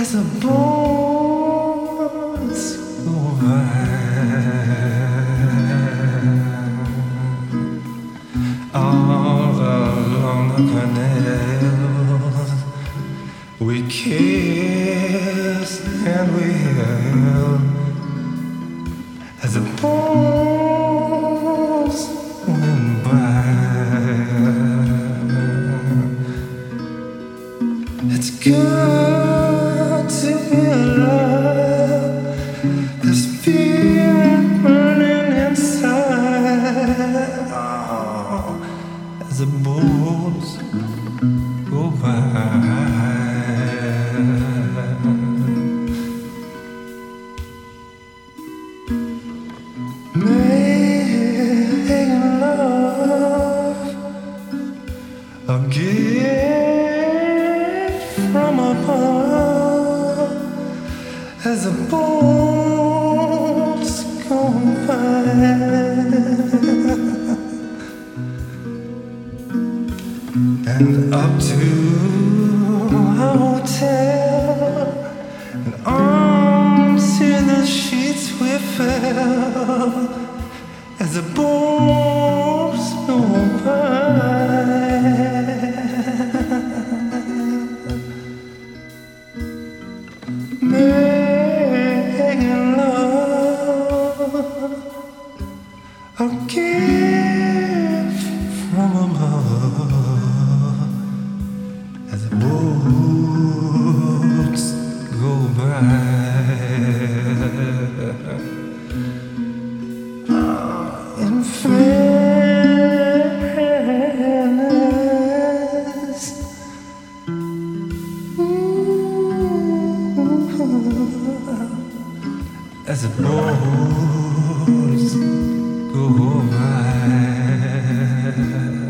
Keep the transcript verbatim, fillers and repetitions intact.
as the boats go by. All along the canals, we kiss and we held as the boats went by. It's good to be alive. This feeling burning inside. Oh, as the boats go by. Making love, a gift from above, as the boats go by. And up to our hotel, and onto the sheets we fell, as the boats go by. Making love, a gift from above, as the boats go by. In fairness, ooh, as the boats go by.